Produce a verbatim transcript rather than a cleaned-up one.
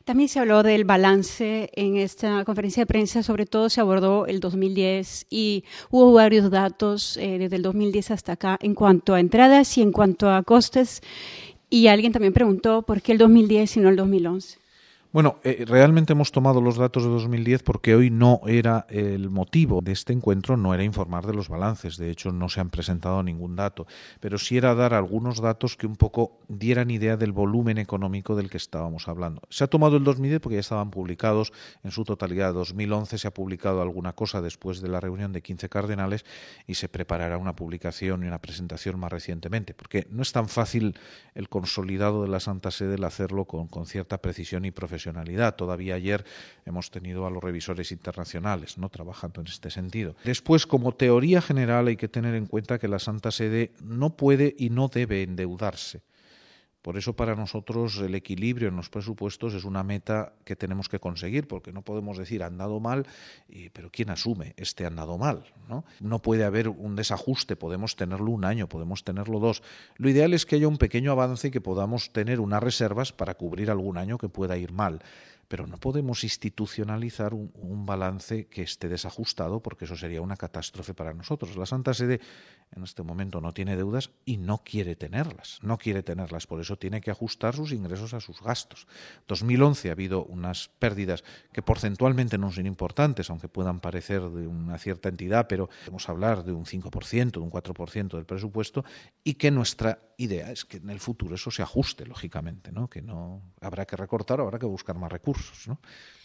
También se habló del balance en esta conferencia de prensa, sobre todo se abordó el dos mil diez y hubo varios datos eh, desde el dos mil diez hasta acá en cuanto a entradas y en cuanto a costes. Y alguien también preguntó por qué el dos mil diez y no el dos mil once. Bueno, eh, realmente hemos tomado los datos de dos mil diez porque hoy no era el motivo de este encuentro, no era informar de los balances, de hecho no se han presentado ningún dato, pero sí era dar algunos datos que un poco dieran idea del volumen económico del que estábamos hablando. Se ha tomado el dos mil diez porque ya estaban publicados en su totalidad. dos mil once se ha publicado alguna cosa después de la reunión de quince cardenales y se preparará una publicación y una presentación más recientemente, porque no es tan fácil el consolidado de la Santa Sede el hacerlo con, con cierta precisión y profesionalidad. Todavía ayer hemos tenido a los revisores internacionales, ¿no?, trabajando en este sentido. Después, como teoría general, hay que tener en cuenta que la Santa Sede no puede y no debe endeudarse. Por eso para nosotros el equilibrio en los presupuestos es una meta que tenemos que conseguir, porque no podemos decir ha andado mal, y, pero ¿quién asume este andado mal? ¿no? No puede haber un desajuste, podemos tenerlo un año, podemos tenerlo dos. Lo ideal es que haya un pequeño avance y que podamos tener unas reservas para cubrir algún año que pueda ir mal. Pero no podemos institucionalizar un, un balance que esté desajustado, porque eso sería una catástrofe para nosotros. La Santa Sede en este momento no tiene deudas y no quiere tenerlas, no quiere tenerlas, por eso tiene que ajustar sus ingresos a sus gastos. dos mil once ha habido unas pérdidas que porcentualmente no son importantes, aunque puedan parecer de una cierta entidad, pero podemos hablar de un cinco por ciento, de un cuatro por ciento del presupuesto, y que nuestra idea es que en el futuro eso se ajuste, lógicamente, ¿no? Que no habrá que recortar, habrá que buscar más recursos, ¿no?